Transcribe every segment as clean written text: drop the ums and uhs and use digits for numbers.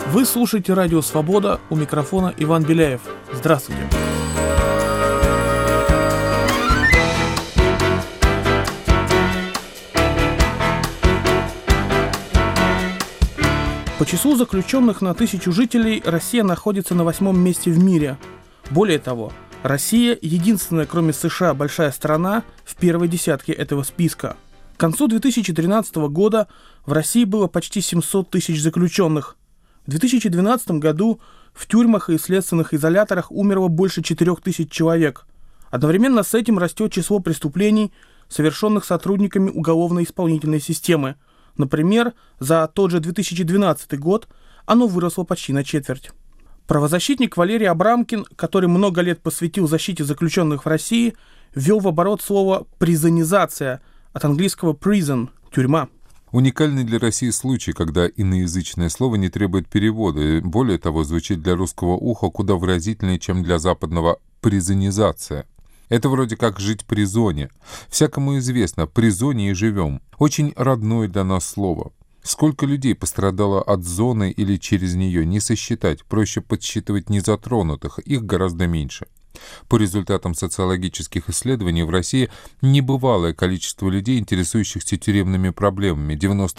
Вы слушаете Радио Свобода, у микрофона Иван Беляев. Здравствуйте. По числу заключенных на 1000 жителей Россия находится на 8-м месте в мире. Более того, Россия – единственная, кроме США, большая страна в первой десятке этого списка. К концу 2013 года в России было почти 700 тысяч заключенных. В 2012 году в тюрьмах и следственных изоляторах умерло больше 4000 человек. Одновременно с этим растет число преступлений, совершенных сотрудниками уголовно-исполнительной системы. Например, за тот же 2012 год оно выросло почти на четверть. Правозащитник Валерий Абрамкин, который много лет посвятил защите заключенных в России, ввел в оборот слово «призонизация» от английского prison – тюрьма. Уникальный для России случай, когда иноязычное слово не требует перевода, и, более того, звучит для русского уха куда выразительнее, чем для западного «призонизация». Это вроде как жить при зоне. Всякому известно, при зоне и живем. Очень родное для нас слово. Сколько людей пострадало от зоны или через нее, не сосчитать, проще подсчитывать незатронутых, их гораздо меньше. По результатам социологических исследований в России небывалое количество людей, интересующихся тюремными проблемами,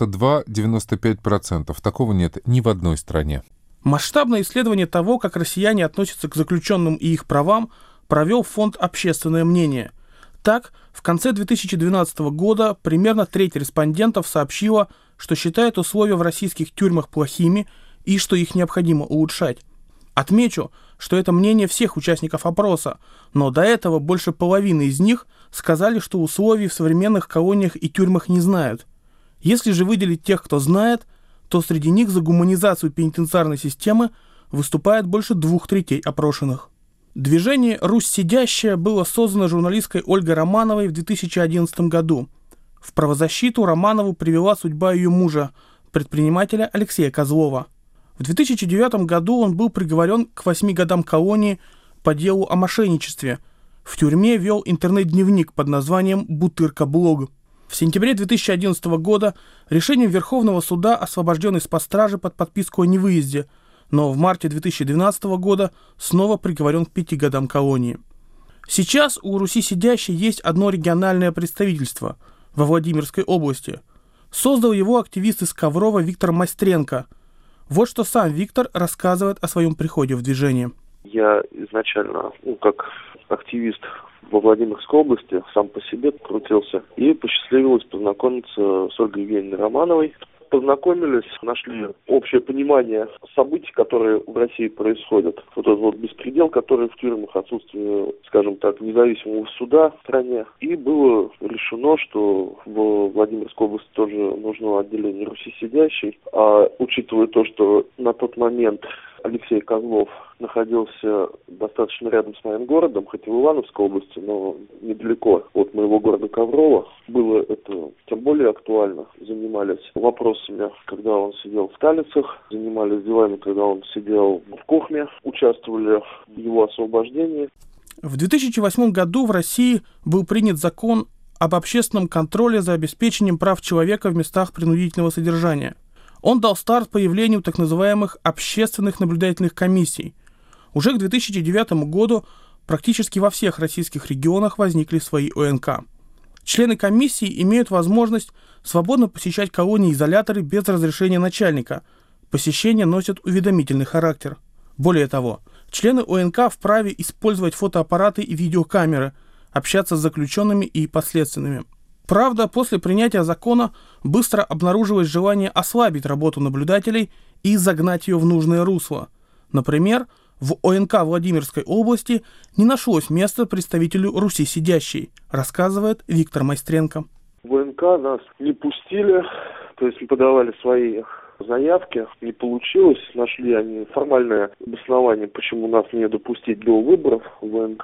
92-95%. Такого нет ни в одной стране. Масштабное исследование того, как россияне относятся к заключенным и их правам, провел фонд «Общественное мнение». Так, в конце 2012 года примерно треть респондентов сообщила, что считает условия в российских тюрьмах плохими и что их необходимо улучшать. Отмечу, что это мнение всех участников опроса, но до этого больше половины из них сказали, что условий в современных колониях и тюрьмах не знают. Если же выделить тех, кто знает, то среди них за гуманизацию пенитенциарной системы выступает больше 2/3 опрошенных. Движение «Русь сидящая» было создано журналисткой Ольгой Романовой в 2011 году. В правозащиту Романову привела судьба ее мужа, предпринимателя Алексея Козлова. В 2009 году он был приговорен к 8 годам колонии по делу о мошенничестве. В тюрьме вел интернет-дневник под названием «Бутырка-блог». В сентябре 2011 года решением Верховного суда освобожден из-под стражи под подписку о невыезде, но в марте 2012 года снова приговорен к 5 годам колонии. Сейчас у Руси сидящей есть одно региональное представительство во Владимирской области. Создал его активист из Коврова Виктор Майстренко. Вот что сам Виктор рассказывает о своем приходе в движение. Я изначально, как активист во Владимирской области, сам по себе крутился, и посчастливилось познакомиться с Ольгой Евгеньевной Романовой. Познакомились, нашли общее понимание событий, которые в России происходят. Вот этот беспредел, который в тюрьмах, отсутствие, скажем так, независимого суда в стране. И было решено, что в Владимирской области тоже нужно отделение Руси сидящей. А учитывая то, что на тот момент Алексей Козлов находился достаточно рядом с моим городом, хоть и в Ивановской области, но недалеко от моего города Коврова, было это тем более актуально. Занимались вопросами, когда он сидел в Талицах, занимались делами, когда он сидел в Кохме, участвовали в его освобождении. В 2008 году в России был принят закон об общественном контроле за обеспечением прав человека в местах принудительного содержания. Он дал старт появлению так называемых общественных наблюдательных комиссий. Уже к 2009 году практически во всех российских регионах возникли свои ОНК. Члены комиссии имеют возможность свободно посещать колонии-изоляторы без разрешения начальника. Посещения носят уведомительный характер. Более того, члены ОНК вправе использовать фотоаппараты и видеокамеры, общаться с заключенными и подследственными. Правда, после принятия закона быстро обнаружилось желание ослабить работу наблюдателей и загнать ее в нужное русло. Например, в ОНК Владимирской области не нашлось места представителю Руси сидящей, рассказывает Виктор Майстренко. В ОНК нас не пустили, то есть мы подавали свои заявки, не получилось, нашли они формальное обоснование, почему нас не допустить до выборов в ОНК,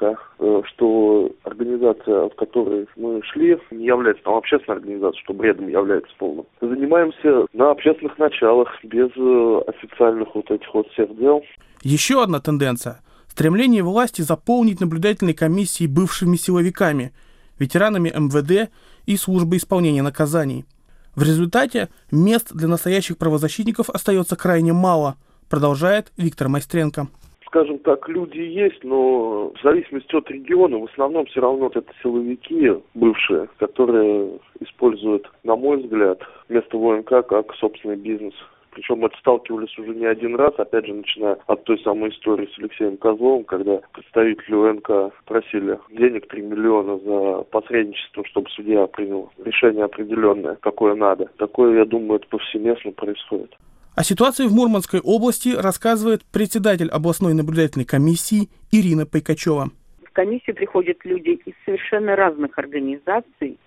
что организация, в которой мы шли, не является там общественной организацией, что бредом является полным. Занимаемся на общественных началах, без официальных всех дел. Еще одна тенденция – стремление власти заполнить наблюдательные комиссии бывшими силовиками, ветеранами МВД и службы исполнения наказаний. В результате мест для настоящих правозащитников остается крайне мало, продолжает Виктор Майстренко. Скажем так, люди есть, но в зависимости от региона, в основном все равно это силовики бывшие, которые используют, на мой взгляд, место ВНК как собственный бизнес. Причем это сталкивались уже не один раз, опять же, начиная от той самой истории с Алексеем Козловым, когда представители УНК просили денег 3 миллиона за посредничество, чтобы судья принял решение определенное, какое надо. Такое, я думаю, это повсеместно происходит. О ситуации в Мурманской области рассказывает председатель областной наблюдательной комиссии Ирина Пайкачева. В комиссию приходят люди из совершенно разных организаций,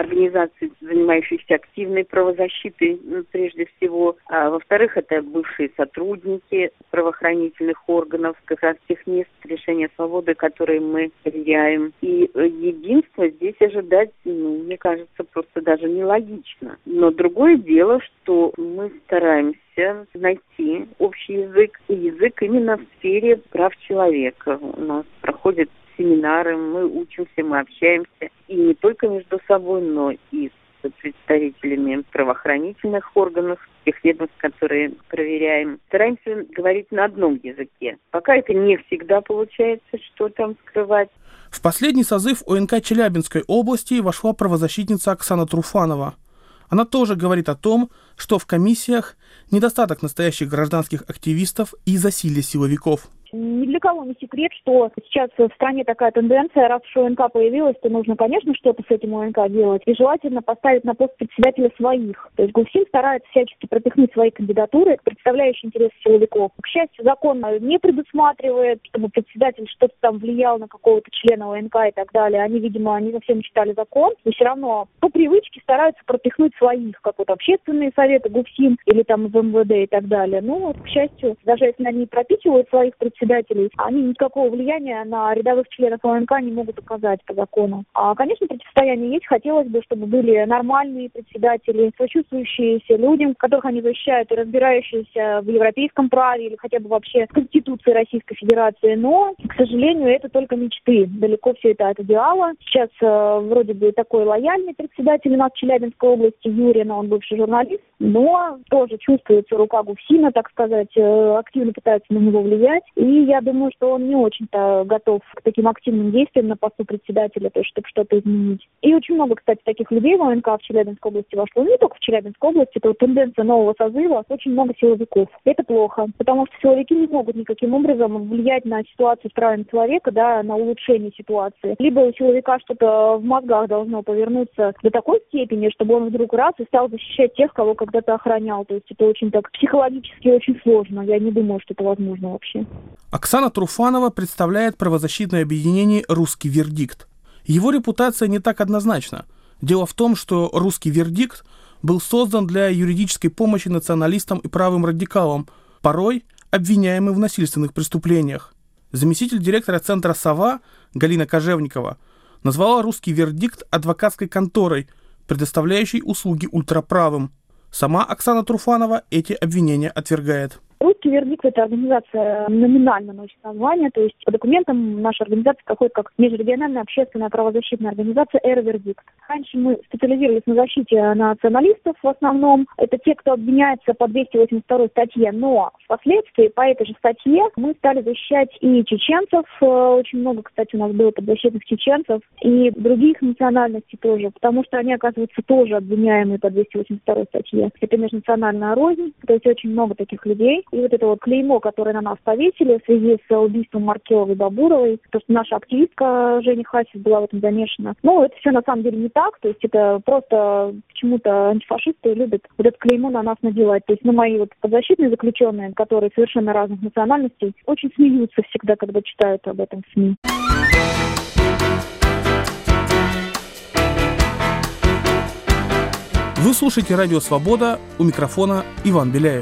занимающихся активной правозащитой прежде всего. А во-вторых, это бывшие сотрудники правоохранительных органов, как раз тех мест лишения свободы, которые мы проверяем. И единство здесь ожидать, мне кажется, просто даже нелогично. Но другое дело, что мы стараемся найти общий язык, и язык именно в сфере прав человека. У нас проходят семинары, мы учимся, мы общаемся, и не только между собой, но и с представителями правоохранительных органов, тех ведомств, которые проверяем. Стараемся говорить на одном языке. Пока это не всегда получается, что там скрывать. В последний созыв ОНК Челябинской области вошла правозащитница Оксана Труфанова. Она тоже говорит о том, что в комиссиях недостаток настоящих гражданских активистов и засилие силовиков. Ни для кого не секрет, что сейчас в стране такая тенденция, раз уж ОНК появилась, то нужно, конечно, что-то с этим ОНК делать. И желательно поставить на пост председателя своих. То есть ГУФСИН старается всячески пропихнуть свои кандидатуры, представляющие интересы силовиков. К счастью, закон не предусматривает, чтобы председатель что-то там влиял на какого-то члена ОНК и так далее. Они, видимо, не совсем читали закон, и все равно по привычке стараются пропихнуть своих, как вот общественные советы ГУФСИН или там в МВД и так далее. Но, вот, к счастью, даже если они пропихивают своих председателей, они никакого влияния на рядовых членов ОНК не могут оказать по закону. Конечно, противостояние есть. Хотелось бы, чтобы были нормальные председатели, сочувствующиеся людям, которых они защищают, и разбирающиеся в европейском праве или хотя бы вообще в Конституции Российской Федерации. Но, к сожалению, это только мечты. Далеко все это от идеала. Сейчас вроде бы такой лояльный председатель у нас в Челябинской области, Юрин, он бывший журналист, но тоже чувствуется рука ГУФСИНа, так сказать, активно пытается на него влиять. И я думаю, что он не очень-то готов к таким активным действиям на посту председателя, то есть чтобы что-то изменить. И очень много, кстати, таких людей в ОНК в Челябинской области вошло. Не только в Челябинской области, это вот тенденция нового созыва. Очень много силовиков. Это плохо, потому что силовики не могут никаким образом влиять на ситуацию с правами человека, да, на улучшение ситуации. Либо у силовика что-то в мозгах должно повернуться до такой степени, чтобы он вдруг раз и стал защищать тех, кого когда-то охранял. То есть это очень так психологически очень сложно. Я не думаю, что это возможно вообще. Оксана Труфанова представляет правозащитное объединение «Русский вердикт». Его репутация не так однозначна. Дело в том, что «Русский вердикт» был создан для юридической помощи националистам и правым радикалам, порой обвиняемым в насильственных преступлениях. Заместитель директора центра «Сова» Галина Кожевникова назвала «Русский вердикт» адвокатской конторой, предоставляющей услуги ультраправым. Сама Оксана Труфанова эти обвинения отвергает. «Русский вердикт» — это организация номинально носит название, то есть по документам наша организация проходит как межрегиональная общественная правозащитная организация «Эр-вердикт». Раньше мы специализировались на защите националистов в основном. Это те, кто обвиняется по 282 статье, но впоследствии по этой же статье мы стали защищать и чеченцев, очень много, кстати, у нас было подзащитных чеченцев, и других национальностей тоже, потому что они, оказывается, тоже обвиняемые по 282 статье. Это межнациональная рознь, то есть очень много таких людей. И вот это вот клеймо, которое на нас повесили в связи с убийством Маркеловой Бабуровой, то, что наша активистка Женя Хасис была в этом замешана. Ну, это все на самом деле не так, то есть это просто почему-то антифашисты любят вот это клеймо на нас надевать. То есть на мои вот подзащитные заключенные, которые совершенно разных национальностей, очень смеются всегда, когда читают об этом в СМИ. Вы слушаете «Радио Свобода», у микрофона Иван Беляев.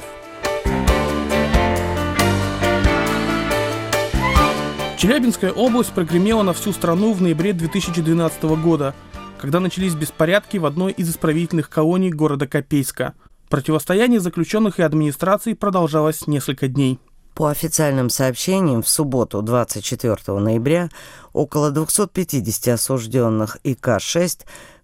Челябинская область прогремела на всю страну в ноябре 2012 года, когда начались беспорядки в одной из исправительных колоний города Копейска. Противостояние заключенных и администрации продолжалось несколько дней. По официальным сообщениям, в субботу, 24 ноября, около 250 осужденных ИК-6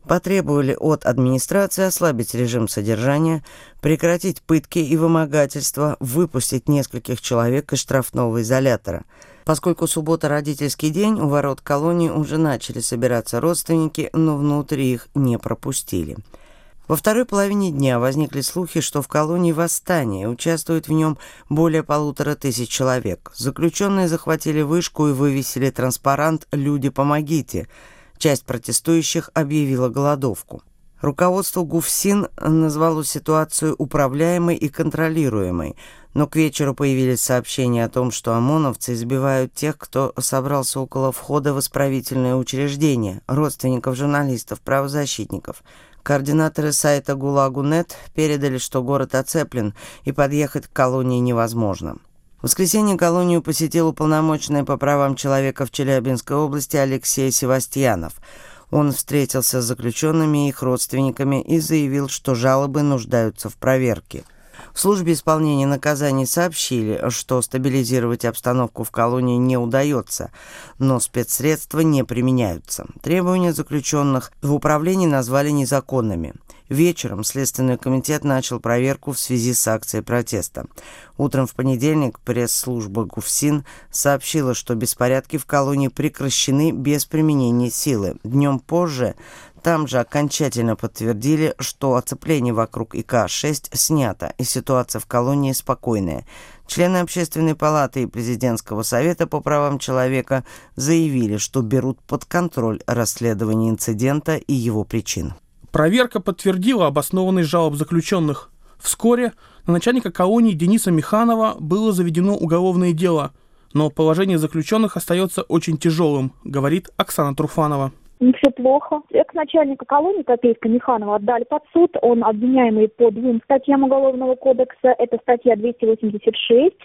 Потребовали от администрации ослабить режим содержания, прекратить пытки и вымогательства, выпустить нескольких человек из штрафного изолятора. Поскольку суббота родительский день, у ворот колонии уже начали собираться родственники, но внутрь их не пропустили. Во второй половине дня возникли слухи, что в колонии восстание, участвует в нем более 1500 человек. Заключенные захватили вышку и вывесили транспарант «Люди, помогите!». Часть протестующих объявила голодовку. Руководство ГУФСИН назвало ситуацию управляемой и контролируемой, но к вечеру появились сообщения о том, что ОМОНовцы избивают тех, кто собрался около входа в исправительное учреждение, родственников журналистов, правозащитников. Координаторы сайта ГУЛАГу.нет передали, что город оцеплен и подъехать к колонии невозможно. В воскресенье колонию посетил уполномоченный по правам человека в Челябинской области Алексей Севастьянов. Он встретился с заключенными и их родственниками и заявил, что жалобы нуждаются в проверке. В службе исполнения наказаний сообщили, что стабилизировать обстановку в колонии не удается, но спецсредства не применяются. Требования заключенных в управлении назвали незаконными. Вечером Следственный комитет начал проверку в связи с акцией протеста. Утром в понедельник пресс-служба ГУФСИН сообщила, что беспорядки в колонии прекращены без применения силы. Днем позже там же окончательно подтвердили, что оцепление вокруг ИК-6 снято, и ситуация в колонии спокойная. Члены Общественной палаты и Президентского совета по правам человека заявили, что берут под контроль расследование инцидента и его причин. Проверка подтвердила обоснованность жалоб заключенных. Вскоре на начальника колонии Дениса Миханова было заведено уголовное дело, но положение заключенных остается очень тяжелым, говорит Оксана Труфанова. Все плохо. Экс-начальника колонии Копейска Миханова отдали под суд. Он обвиняемый по 2 статьям Уголовного кодекса. Это статья 285,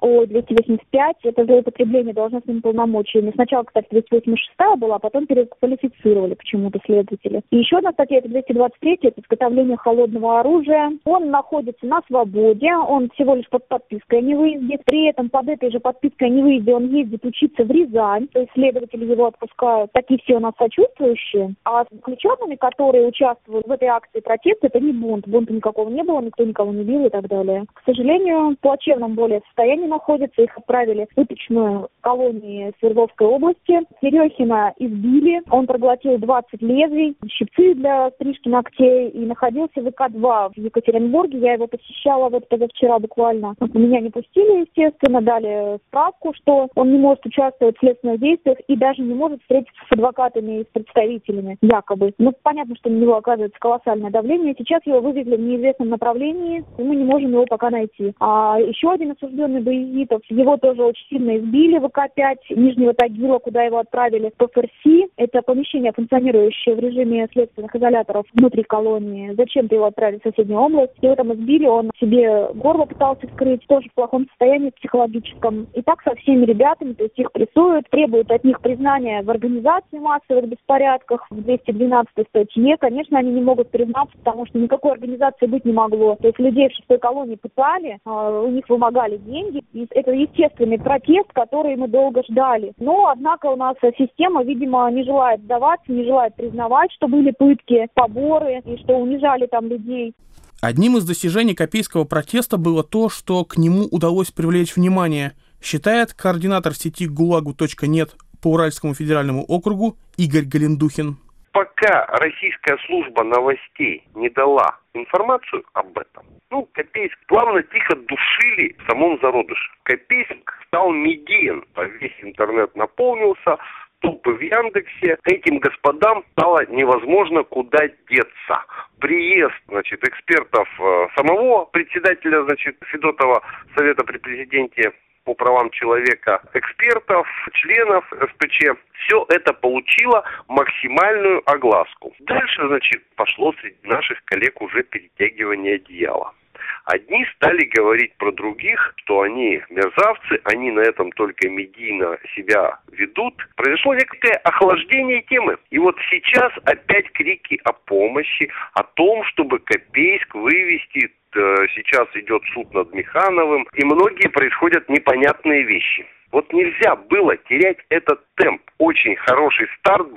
это злоупотребление должностными полномочиями. Сначала, кстати, 286 была, а потом переквалифицировали почему-то следователи. И еще одна статья, это 223, это изготовление холодного оружия. Он находится на свободе, он всего лишь под подпиской о невыезде. При этом под этой же подпиской о невыезде он ездит учиться в Рязань, то есть следователи его отпускают. Такие все у нас сочувствующие. А с заключенными, которые участвуют в этой акции протеста, это не бунт. Бунта никакого не было, никто никого не бил и так далее. К сожалению, в плачевном более состоянии находятся. Их отправили в пыточную колонию Свердловской области. Терехина избили. Он проглотил 20 лезвий, щипцы для стрижки ногтей и находился в ИК-2 в Екатеринбурге. Я его посещала вот позавчера буквально. Меня не пустили, естественно, дали справку, что он не может участвовать в следственных действиях и даже не может встретиться с адвокатами и с представителями якобы. Ну, понятно, что на него оказывается колоссальное давление. Сейчас его вывезли в неизвестном направлении, и мы не можем его пока найти. А еще один осужденный Баязитов, его тоже очень сильно избили в ИК-5 Нижнего Тагила, куда его отправили в ПФРС. Это помещение, функционирующее в режиме следственных изоляторов внутри колонии. Зачем-то его отправили в соседнюю область. Его там избили, он себе горло пытался вскрыть, тоже в плохом состоянии психологическом. И так со всеми ребятами, то есть их прессуют, требуют от них признания в организации массовых беспорядков, в 212 статье. Конечно, они не могут признаться, потому что никакой организации быть не могло. То есть людей в 6-й колонии пытали, у них вымогали деньги. И это естественный протест, который мы долго ждали. Но, однако, у нас система, видимо, не желает сдаваться, не желает признавать, что были пытки, поборы и что унижали там людей. Одним из достижений копейского протеста было то, что к нему удалось привлечь внимание, считает координатор сети ГУЛАГу.нет по Уральскому федеральному округу Игорь Галендухин. Пока российская служба новостей не дала информацию об этом, Копейск плавно тихо душили в самом зародыше. Копейск стал медиен, весь интернет наполнился, топы в Яндексе. Этим господам стало невозможно куда деться. Приезд, экспертов самого председателя, Федотова Совета при президенте по правам человека, экспертов, членов СПЧ, все это получило максимальную огласку. Дальше, пошло среди наших коллег уже перетягивание одеяла. Одни стали говорить про других, что они мерзавцы, они на этом только медийно себя ведут. Произошло некое охлаждение темы. И вот сейчас опять крики о помощи, о том, чтобы Копейск вывести. Сейчас идет суд над Михановым, и многие происходят непонятные вещи. Вот нельзя было терять этот темп. Очень хороший старт был.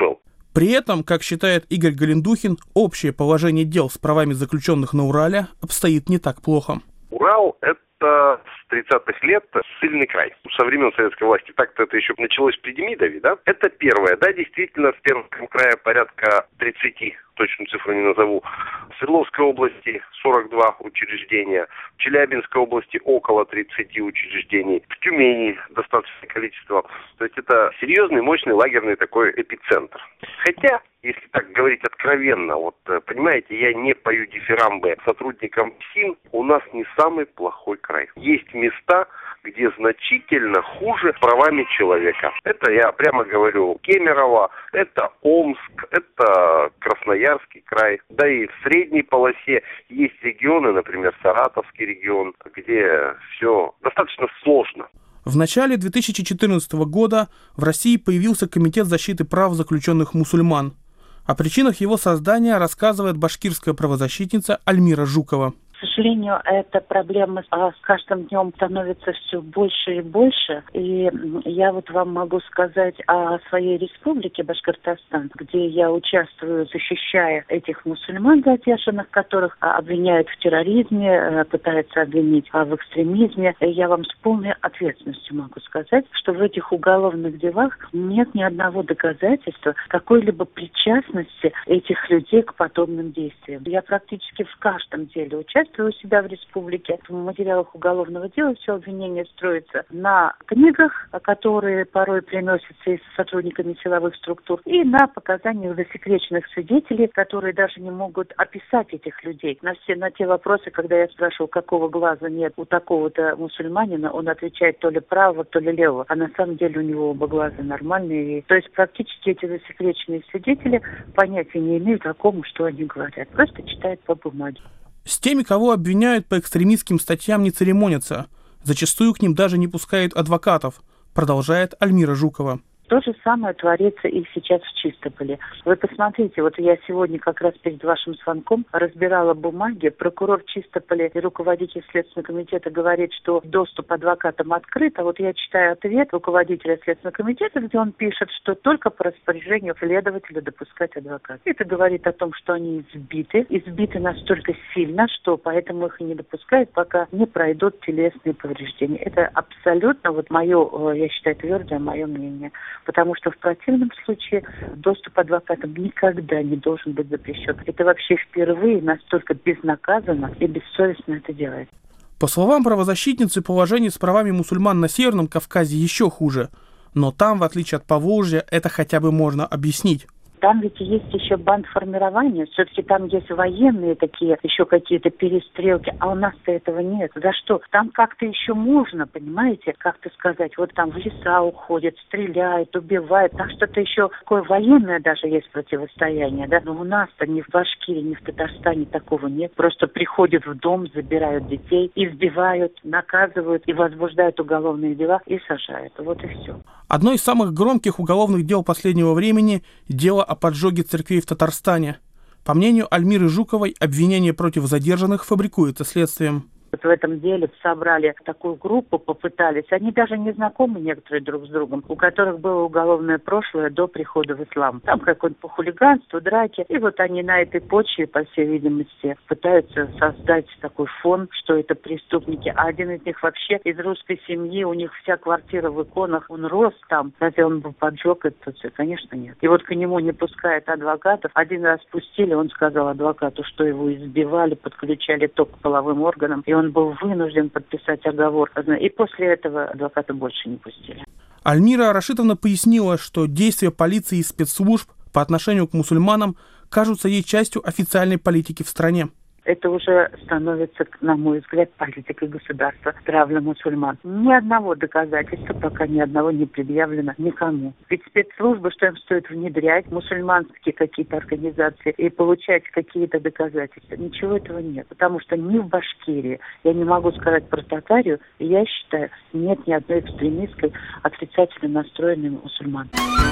При этом, как считает Игорь Галендухин, общее положение дел с правами заключенных на Урале обстоит не так плохо. Урал – это с 30-х лет ссыльный край. Со времен советской власти так-то это еще началось при Демидове, да? Это первое. Да, действительно, в Пермском крае порядка 30, точную цифру не назову. В Свердловской области 42 учреждения. В Челябинской области около 30 учреждений. В Тюмени достаточное количество. То есть это серьезный, мощный лагерный такой эпицентр. Хотя, если так говорить откровенно, вот понимаете, я не пою дифирамбы сотрудникам СИН, у нас не самый плохой край. Есть места, где значительно хуже правами человека. Это я прямо говорю Кемерово, это Омск, это Красноярский край. Да и в средней полосе есть регионы, например, Саратовский регион, где все достаточно сложно. В начале 2014 года в России появился Комитет защиты прав заключенных мусульман. О причинах его создания рассказывает башкирская правозащитница Альмира Жукова. К сожалению, эта проблема с каждым днем становится все больше и больше. И я вот вам могу сказать о своей республике Башкортостан, где я участвую, защищая этих мусульман задержанных, которых обвиняют в терроризме, пытаются обвинить в экстремизме. И я вам с полной ответственностью могу сказать, что в этих уголовных делах нет ни одного доказательства какой-либо причастности этих людей к подобным действиям. Я практически в каждом деле участвую у себя в республике. В материалах уголовного дела все обвинение строится на книгах, которые порой приносятся сотрудниками силовых структур, и на показаниях засекреченных свидетелей, которые даже не могут описать этих людей. На те вопросы, когда я спрашиваю, какого глаза нет у такого-то мусульманина, он отвечает то ли правого, то ли левого, а на самом деле у него оба глаза нормальные. То есть практически эти засекреченные свидетели понятия не имеют о ком, что они говорят. Просто читают по бумаге. С теми, кого обвиняют по экстремистским статьям, не церемонятся. Зачастую к ним даже не пускают адвокатов, продолжает Альмира Жукова. То же самое творится и сейчас в Чистополе. Вы посмотрите, вот я сегодня как раз перед вашим звонком разбирала бумаги. Прокурор Чистополя и руководитель Следственного комитета говорит, что доступ адвокатам открыт. А вот я читаю ответ руководителя Следственного комитета, где он пишет, что только по распоряжению следователя допускать адвоката. Это говорит о том, что они избиты настолько сильно, что поэтому их и не допускают, пока не пройдут телесные повреждения. Это абсолютно вот мое, я считаю, твердое мое мнение. Потому что в противном случае доступ адвокатам никогда не должен быть запрещен. Это вообще впервые настолько безнаказанно и бессовестно это делает. По словам правозащитницы, положение с правами мусульман на Северном Кавказе еще хуже. Но там, в отличие от Поволжья, это хотя бы можно объяснить. Там ведь есть еще бандформирование, все-таки там есть военные такие, еще какие-то перестрелки, а у нас-то этого нет. За что? Там как-то еще можно, понимаете, как-то сказать, вот там в леса уходят, стреляют, убивают, там что-то еще такое военное даже есть противостояние, да, но у нас-то ни в Башкирии, ни в Татарстане такого нет. Просто приходят в дом, забирают детей, избивают, наказывают и возбуждают уголовные дела и сажают. Вот и все. Одно из самых громких уголовных дел последнего времени – дело о поджоге церквей в Татарстане. По мнению Альмиры Жуковой, обвинение против задержанных фабрикуется следствием. Вот в этом деле собрали такую группу, попытались. Они даже не знакомы некоторые друг с другом, у которых было уголовное прошлое до прихода в ислам. Там какое-то хулиганство, драки. И вот они на этой почве, по всей видимости, пытаются создать такой фон, что это преступники. А один из них вообще из русской семьи, у них вся квартира в иконах, он рос там. Разве он бы поджег это все? Конечно, нет. И вот к нему не пускают адвокатов. Один раз пустили, он сказал адвокату, что его избивали, подключали ток к половым органам. И он был вынужден подписать оговор. И после этого адвоката больше не пустили. Альмира Рашитовна пояснила, что действия полиции и спецслужб по отношению к мусульманам кажутся ей частью официальной политики в стране. Это уже становится, на мой взгляд, политикой государства травля мусульман. Ни одного доказательства пока ни одного не предъявлено никому. Ведь спецслужбы, что им стоит внедрять мусульманские какие-то организации и получать какие-то доказательства. Ничего этого нет. Потому что ни в Башкирии, я не могу сказать про Татарию, я считаю, нет ни одной экстремистской, отрицательно настроенной мусульман.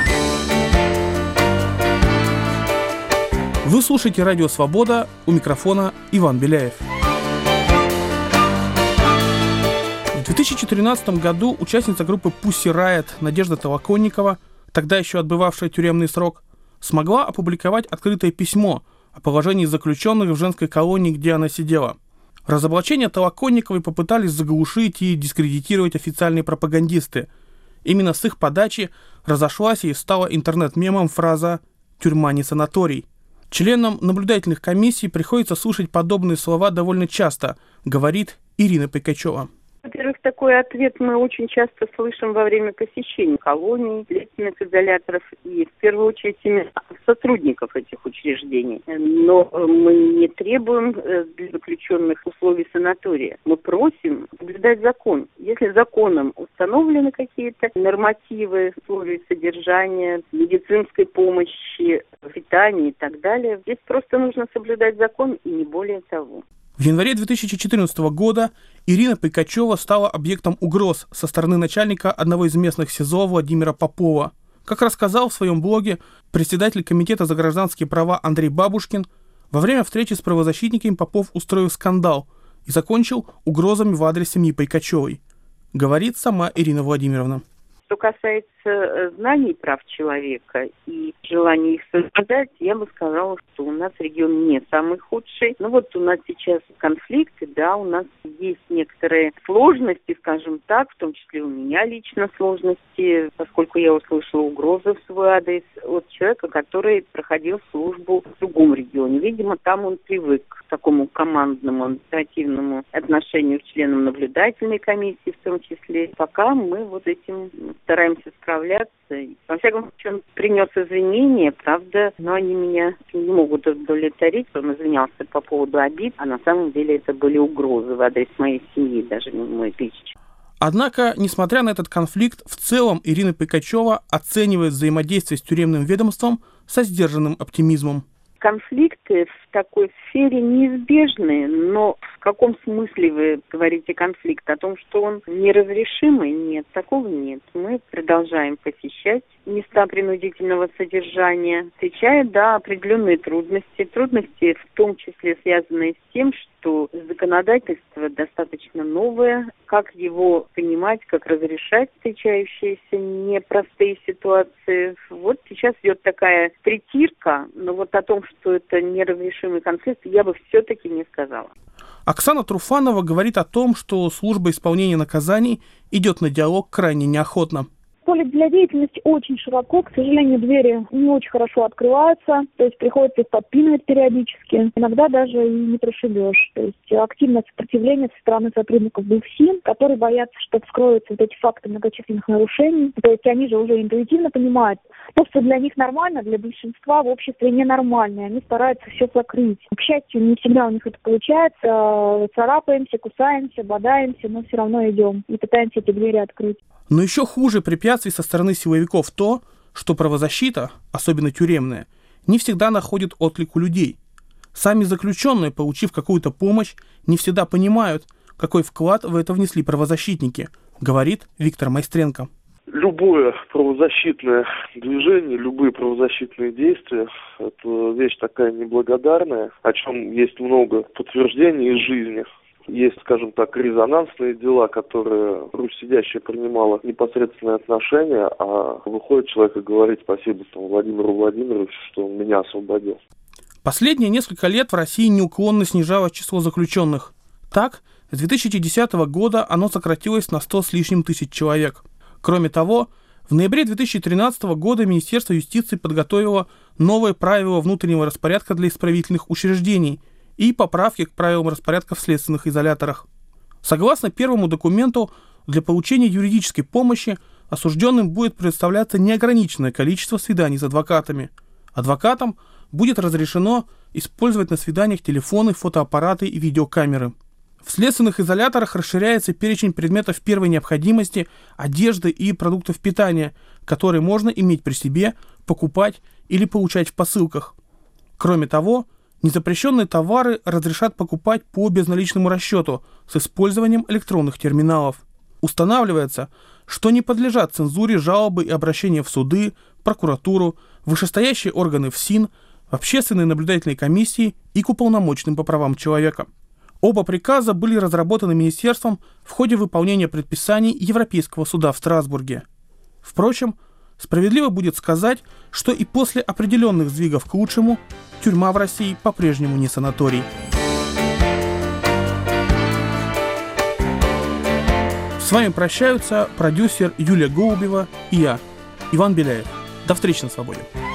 Вы слушаете «Радио Свобода», у микрофона Иван Беляев. В 2013 году участница группы Pussy Riot Надежда Толоконникова, тогда еще отбывавшая тюремный срок, смогла опубликовать открытое письмо о положении заключенных в женской колонии, где она сидела. Разоблачение Толоконниковой попытались заглушить и дискредитировать официальные пропагандисты. Именно с их подачи разошлась и стала интернет-мемом фраза «тюрьма не санаторий». Членам наблюдательных комиссий приходится слушать подобные слова довольно часто, говорит Ирина Пикачева. Во-первых, такой ответ мы очень часто слышим во время посещений колоний, следственных изоляторов и, в первую очередь, именно сотрудников этих учреждений. Но мы не требуем для заключенных условий санатория. Мы просим соблюдать закон. Если законом установлены какие-то нормативы, условия содержания, медицинской помощи, питания и так далее, здесь просто нужно соблюдать закон и не более того. В январе 2014 года Ирина Пикачева стала объектом угроз со стороны начальника одного из местных СИЗО Владимира Попова. Как рассказал в своем блоге председатель Комитета за гражданские права Андрей Бабушкин, во время встречи с правозащитниками Попов устроил скандал и закончил угрозами в адрес семьи Пикачевой, говорит сама Ирина Владимировна. Что касается знаний прав человека и желания их соблюдать, я бы сказала, что у нас регион не самый худший. Но вот у нас сейчас конфликты, да, у нас есть некоторые сложности, скажем так, в том числе у меня лично сложности, поскольку я услышала угрозы в свой адрес от человека, который проходил службу в другом регионе. Видимо, там он привык к такому командному, административному отношению к членам наблюдательной комиссии в том числе. Пока мы вот этим стараемся справляться. Во всяком случае, он принес извинения, правда, но они меня не могут удовлетворить. Он извинялся по поводу обид, а на самом деле это были угрозы в адрес моей семьи, даже не мой личный. Однако, несмотря на этот конфликт, в целом Ирина Пикачева оценивает взаимодействие с тюремным ведомством со сдержанным оптимизмом. Конфликты в такой сфере неизбежны, но в каком смысле вы говорите конфликт? О том, что он неразрешимый? Нет, такого нет. Мы продолжаем посещать места принудительного содержания, встречая, да, определенные трудности. Трудности в том числе связанные с тем, что законодательство достаточно новое, как его понимать, как разрешать встречающиеся непростые ситуации. Вот сейчас идет такая притирка, но вот о том, что это неразрешимый конфликт, я бы все-таки не сказала. Оксана Труфанова говорит о том, что служба исполнения наказаний идет на диалог крайне неохотно. Поле для деятельности очень широко. К сожалению, двери не очень хорошо открываются. То есть приходится их подпинывать периодически. Иногда даже и не прошибешь. То есть активное сопротивление со стороны сотрудников БФСИН, которые боятся, что вскроются вот эти факты многочисленных нарушений. То есть они же уже интуитивно понимают, то, что для них нормально, для большинства в обществе ненормально. Они стараются все закрыть. К счастью, не всегда у них это получается. Царапаемся, кусаемся, бодаемся, но все равно идем и пытаемся эти двери открыть. Но еще хуже препятствий со стороны силовиков то, что правозащита, особенно тюремная, не всегда находит отклик у людей. Сами заключенные, получив какую-то помощь, не всегда понимают, какой вклад в это внесли правозащитники, говорит Виктор Майстренко. Любое правозащитное движение, любые правозащитные действия – это вещь такая неблагодарная, о чем есть много подтверждений из жизни. Есть, скажем так, резонансные дела, которые Русь сидящая принимала непосредственное отношение, а выходит человек и говорит спасибо Владимиру Владимировичу, что он меня освободил. Последние несколько лет в России неуклонно снижалось число заключенных. Так, с 2010 года оно сократилось на 100 с лишним тысяч человек. Кроме того, в ноябре 2013 года Министерство юстиции подготовило новые правила внутреннего распорядка для исправительных учреждений и поправки к правилам распорядка в следственных изоляторах. Согласно первому документу, для получения юридической помощи осужденным будет предоставляться неограниченное количество свиданий с адвокатами. Адвокатам будет разрешено использовать на свиданиях телефоны, фотоаппараты и видеокамеры. В следственных изоляторах расширяется перечень предметов первой необходимости, одежды и продуктов питания, которые можно иметь при себе, покупать или получать в посылках. Кроме того, незапрещенные товары разрешат покупать по безналичному расчету с использованием электронных терминалов. Устанавливается, что не подлежат цензуре жалобы и обращения в суды, прокуратуру, вышестоящие органы ФСИН, в общественные наблюдательные комиссии и к уполномоченным по правам человека. Оба приказа были разработаны министерством в ходе выполнения предписаний Европейского суда в Страсбурге. Впрочем, Справедливо будет сказать, что и после определенных сдвигов к лучшему тюрьма в России по-прежнему не санаторий. С вами прощаются продюсер Юлия Голубева и я, Иван Беляев. До встречи на свободе.